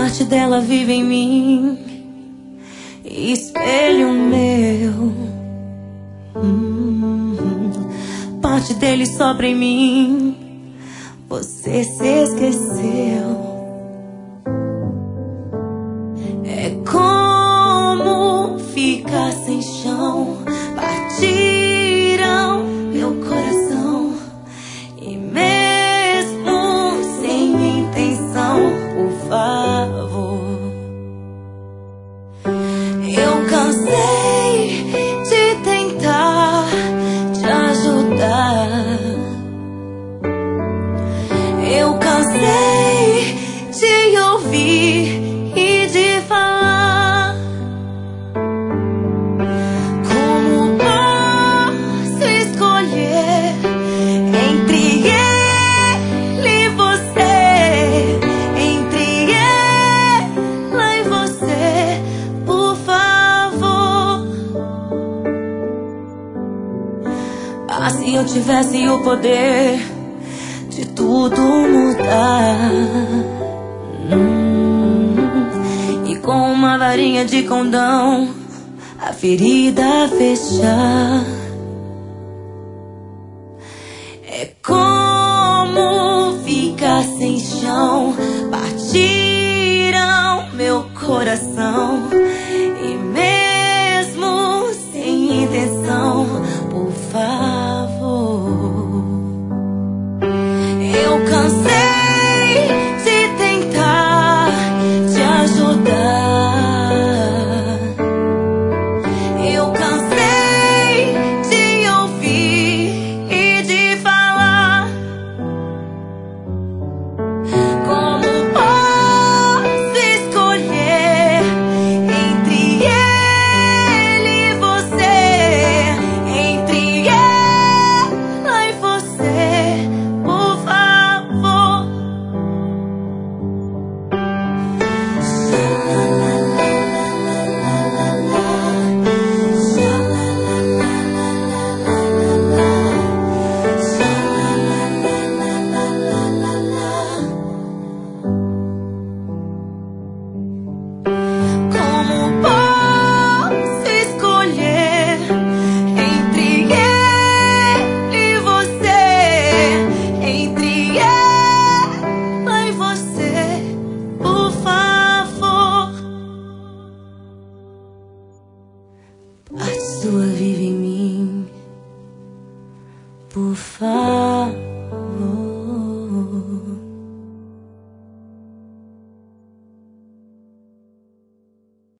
parte dela vive em mim, espelho meu. Parte dele sobra em mim. Você se esqueceu. É como ficar sem chão. Partiram meu coração. E mesmo sem intenção, por favor, eu cansei de tentar te ajudar. Eu cansei de ouvir e de falar. Como posso escolher entre ele e você? Entre ela e você, por favor. Ah, se eu tivesse o poder de tudo mudar, e com uma varinha de condão a ferida fechar. É como ficar sem chão. Partiram meu coração. E mesmo sem intenção, por favor, eu cansei de tentar te ajudar. Eu cansei de ouvir e de falar. Como posso escolher entre ele e você? Entre ela e você, por favor. Como posso escolher entre ele e você? Entre ela e você, por favor. Parte sua vive em mim, por favor.